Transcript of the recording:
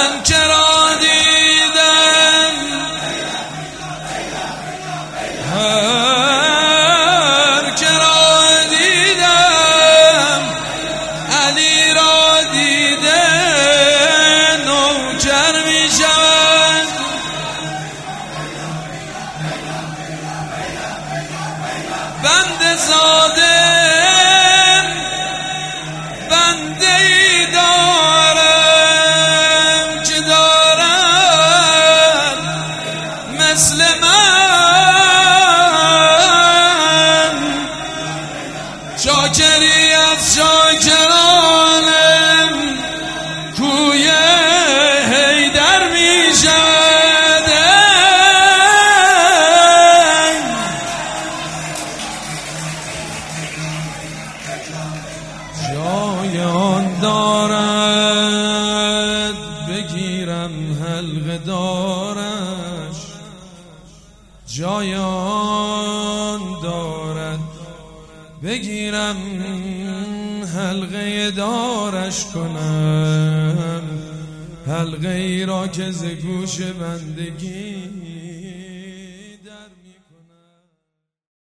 که را دیدم هر که را دیدم علی را دیده نوکر می شود بنده زاده بنده ای دارم که دارد مثل من شاکری از شاکرانم کوی حیدر می شود جای آن دارد بگیرم حلقه دارش جای آن دارد بگیرم حلقه دارش کنم حلقه ای را که ز گوش بندگی